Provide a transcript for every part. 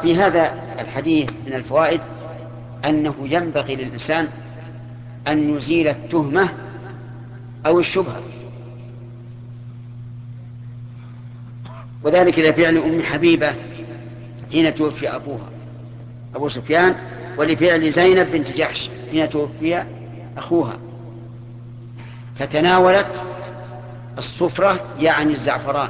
وفي هذا الحديث من الفوائد أنه ينبغي للإنسان أن يزيل التهمة أو الشبهة، وذلك لفعل أم حبيبة حين توفي أبوها أبو سفيان، ولفعل زينب بنت جحش حين توفي أخوها، فتناولت الصفرة يعني الزعفران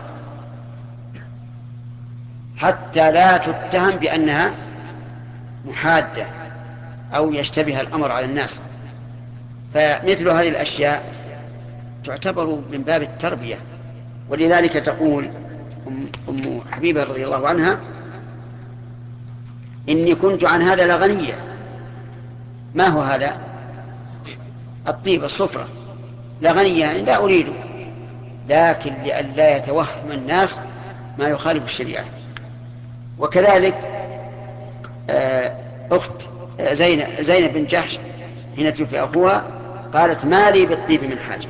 حتى لا تتهم بأنها محادة أو يشتبه الأمر على الناس. فمثل هذه الأشياء تعتبر من باب التربية، ولذلك تقول أم حبيبة رضي الله عنها: إني كنت عن هذا لغنية. ما هو هذا؟ الطيب، الصفرة، لغنية يعني لا أريده، لكن لئلا يتوهم الناس ما يخالف الشريعة. وكذلك أخت زينب بن جحش حين توفي أخوها قالت: ما لي بالطيب من حاجة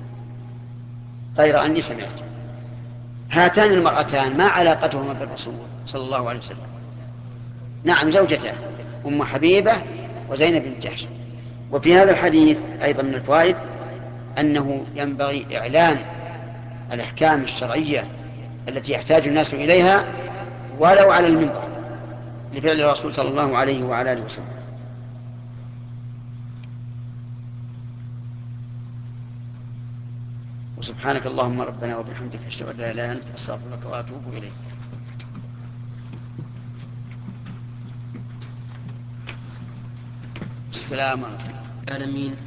غير أني سمعت. هاتان المرأتان ما علاقتهما بالرسول صلى الله عليه وسلم؟ نعم، زوجته أم حبيبة وزينب بن جحش. وفي هذا الحديث أيضا من الفوائد أنه ينبغي إعلان الأحكام الشرعية التي يحتاج الناس إليها ولو على المنبر، لفعل الرسول صلى الله عليه وعلى آله وسلم. وسبحانك اللهم ربنا وبحمدك أشهد أن لا إله إلا أنت أستغفرك وأتوب إليك. السلام عليكم. العالمين.